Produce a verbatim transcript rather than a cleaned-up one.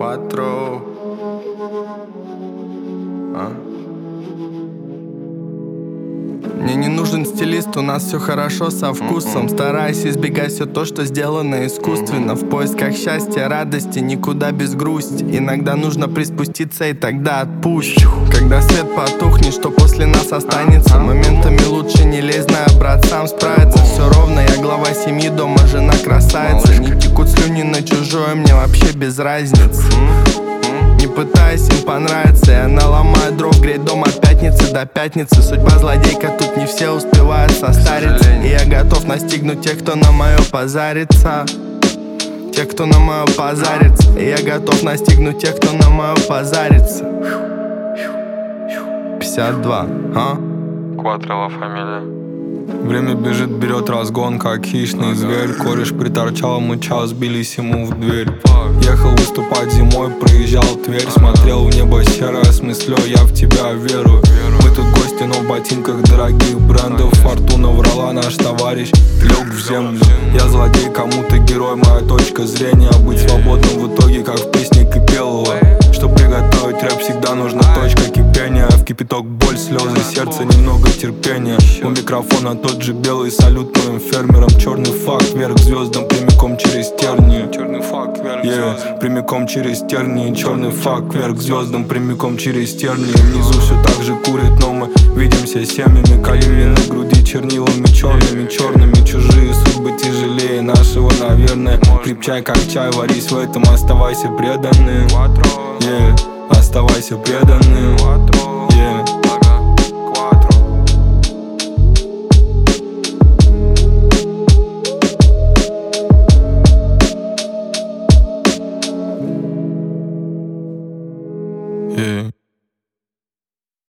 Cuatro. А? Мне не нужен стилист, у нас все хорошо со вкусом. Стараюсь избегать все то, что сделано искусственно. В поисках счастья, радости, никуда без грусти. Иногда нужно приспуститься, и тогда отпущу. Когда свет потухнет, что после нас останется? Моментами лучше не лезь, знаю, брат сам справится. Все ровно, я глава семьи, дома жена красавица. Не текут слюни на чужое, мне вообще без разницы. Не пытаясь им понравиться, я наломаю дров, греть дом от пятницы до пятницы. Судьба злодейка, тут не все успевают состариться. И я готов настигнуть тех, кто на мое позарится. Тех, кто на мое позарится. И я готов настигнуть тех, кто на мое позарится. пятьдесят два, а? Кватрова фамилия. Время бежит, берет разгон, как хищный зверь. Кореш приторчал, мы час бились ему в дверь. Ехал выступать зимой, проезжал Тверь. Смотрел в небо серое, смыслё, я в тебя верую. Мы тут гости, но в ботинках дорогих брендов. Фортуна врала, наш товарищ лег в землю. Я злодей, кому-то герой, моя точка зрения. Быть свободным в итоге, как в песне Кипелова. Чтоб приготовить рэп, всегда нужна точка кипения. В кипяток боль, слезы, сердце, немного терпения. У микрофона тот же белый салют моим фермерам. Черный факт, вверх звездам, прямиком через тернии. Черный факт, вверх yeah, прямиком через тернии. Черный факт, вверх звездам, прямиком через тернии. Внизу все так же курит, но мы видимся семьями. Калили на груди чернилами черными, черными. Чужие судьбы тяжелее нашего, наверное. Крепчай как чай, варись в этом, оставайся преданным. Yeah, оставайся преданным. Yeah. Yeah.